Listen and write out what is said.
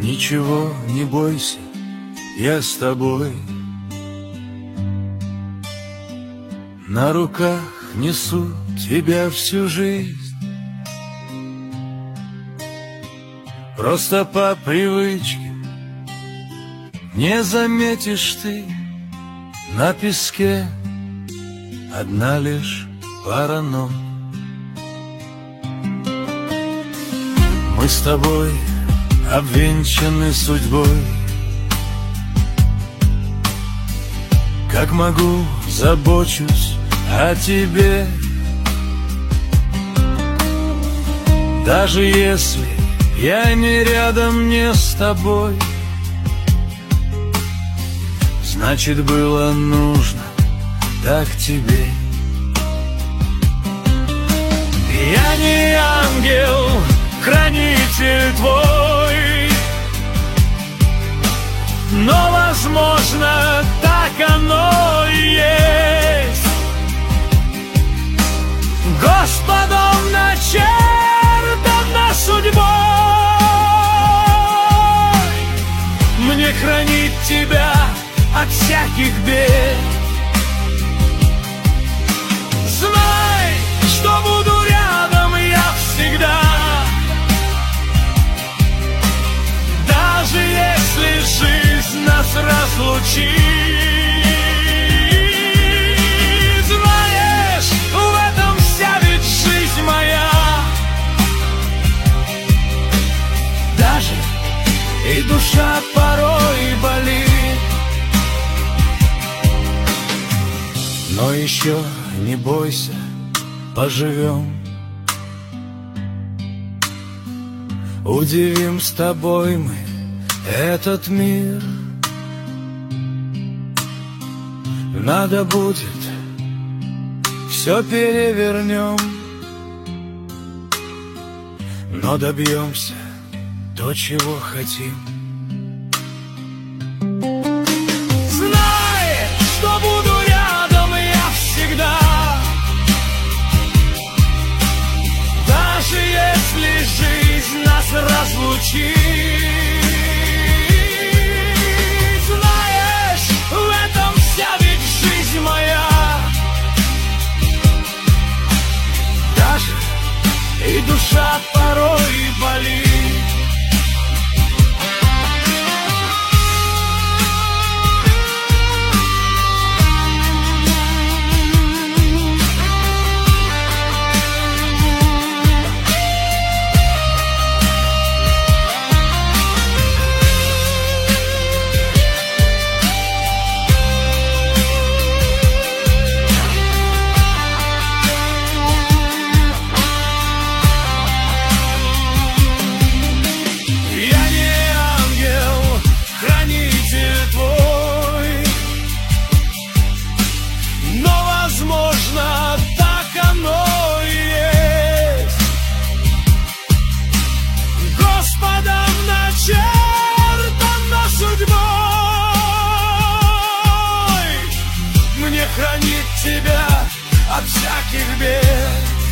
Ничего не бойся, я с тобой. На руках несу тебя всю жизнь. Просто по привычке не заметишь ты на песке одна лишь пара ног. Мы с тобой обвенчаны судьбой. Как могу, забочусь о тебе. Даже если я не рядом, не с тобой, значит, было нужно так тебе. Я не ангел, хранитель твой, но, возможно, так оно и есть. Господом начертано судьбой мне хранить тебя от всяких бед. Знай, что буду рядом я всегда, даже если жизнь нас разлучит. Знаешь, в этом вся ведь жизнь моя. Даже и душа порой болит, но еще не бойся, поживем. Удивим с тобой мы этот мир. Надо будет, все перевернем, но добьемся то, чего хотим. Знай, что буду рядом я всегда, даже если жизнь нас разлучит. Знаешь, в этом вся ведь жизнь моя. Даже и душа порой болит. Возможно, так оно и есть. Господом начертано судьбой мне хранить тебя от всяких бед.